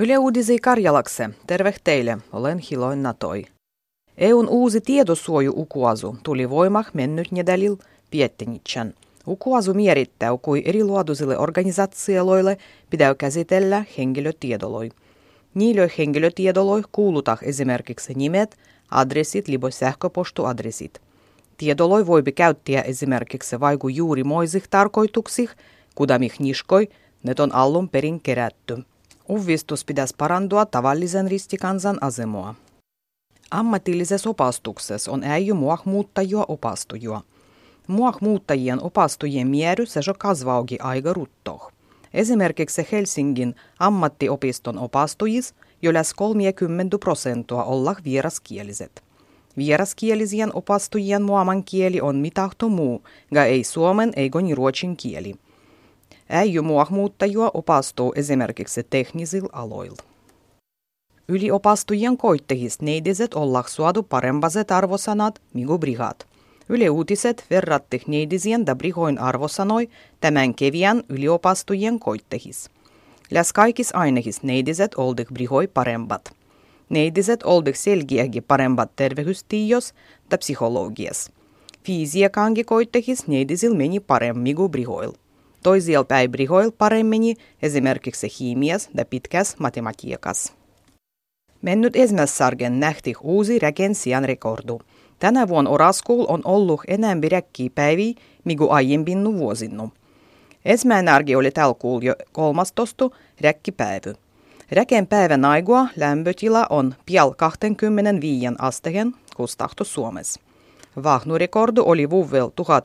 Yle Uudisi Karjalakse, terve teille, olen Hiloin Natoi. EUn uusi tietosuoju-ukuasu tuli voimah mennyt nedälil piettenitsän. Ukuasu mierittää, kui erilaatuisille organisatioille pitää käsitellä henkilötiedoloi. Niille henkilötiedoloi kuulutaan esimerkiksi nimet, adressit libo sähköpostuadressit. Tiedoloi voi käyttää esimerkiksi vaiku juuri moisih tarkoituksih, kudamih niskoi, ne on alun perin kerätty. Uudistus pitäisi parantua tavallisen ristikansan asemaa. Ammatillisessa opastuksessa on äijy muuttajia opastujia. Muuttajien opastujien määrä se kasvauki aika ruttoh. Esimerkiksi Helsingin ammattiopiston opastujis jo lähes 30% olla vieraskieliset. Vieraskielisien opastujien muaman kieli on mitahto muu, ga ei suomen eikä ruotsin kieli. Äijy muuttajia opastuu esimerkiksi teknisillä aloilla. Yliopastujien koittehis neidiset olla suodu parembaset arvosanat, migu brigat. Yle Uutiset verratti neidisien da brihoin arvosanoi tämän keviän yliopastujien koittehis. Läs kaikis ainehis neidiset oldik brihoi parembat. Neidiset oldik selgiägi parembat tervehystiios da psychologias. Fysiakangi koittehis neidisil meni paremmigu brihoil. Toisiel päin brihoil paremmeni esimerkiksi hiimias da pitkäs matematiikas. Mennyt esmässargen nähti uusi regensian rekordu. Tänä vuonna oraskuul on ollut enemmän räkkipäiviä, migu aiempinnu vuosinnu. Esmäänärgi oli tällä kuul jo 13. räkkipäivy. Räken päivän aigua lämpötila on pial 25 astehen, kustahto Suomessa. Vahnurekordu oli vuovel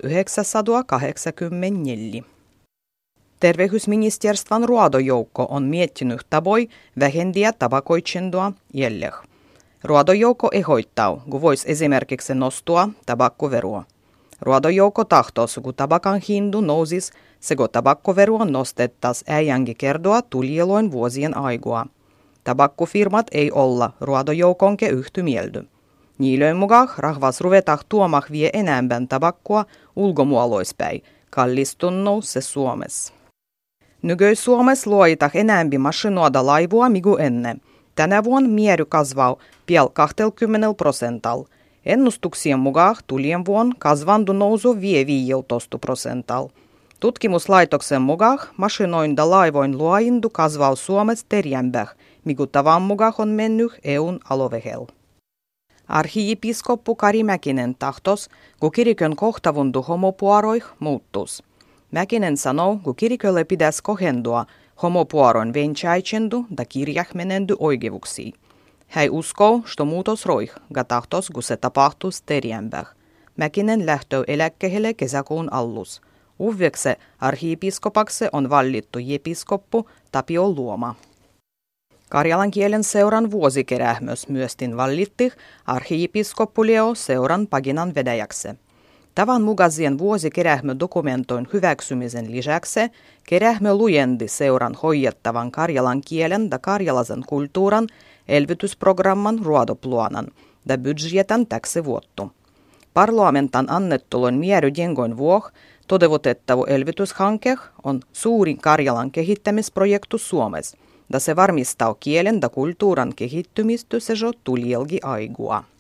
1984. Terveysministeriön ruodojoukko on miettinyt taboi vähendiä tabakoitsendua jäljellä. Ruodojoukko ehoittaa, kun voisi esimerkiksi nostua tabakkoverua. Ruodojoukko tahtos, kun tabakan hindu nousis, sego tabakkoverua nostettas äijängi kerdoa tuljeloin vuosien aigua. Tabakkofirmat ei olla ruodojoukonke yhtymieldy. Niilöin mukaan rahvas ruvetah tuomah vie enemmän tabakkoa ulkomuoloispäin, kallistunnou se Suomessa. Nykyi Suomessa luoitah enemmän masinoida laivua migu ennen. Tänä vuonna miery kasvaa pial 20%. Ennustuksien mukaan tulien vuonna kasvandu nousu 15%. Tutkimuslaitoksen mukaan masinoinda laivoin luoindu kasvaa Suomessa terjämbäh, migu tavan mukaan on mennyt EUn alovehel. Arhiepiskoppu Kari Mäkinen tahtos, kun kirikön kohtavundu homopuaroih muuttus. Mäkinen sanoo, kun kirikolle pitäisi kohendua homopuaron venchaitsendu da kirjahmenendu oikeuksiin. Hän uskoo, että muutos roih, ga tahtos, kun se tapahtuisi terjämbäh. Mäkinen lähtö eläkkeelle kesäkuun allus. Uuvekse arhiepiskopaksi on valittu episkoppu Tapio Luoma. Karjalan kielen seuran vuosikerähmös myöstin valitti arhiepiskoppu Leo seuran paginan vedäjäksi. Tavan mukaisien vuosikerähmö dokumentoin hyväksymisen lisäksi kerähmö lujendi seuran hoidettavan karjalan kielen da karjalaisen kulttuuran elvytysprogramman ruodopluanan da budjetan täksi vuottu. Parlamentan annettulon mieru jengoin vuoh toteutettavu elvytyshanke on suurin Karjalan kehittämisprojektu Suomessa, da se varmistaa kielen da kulttuuran kehittymistä sejo tuljelgi aigua.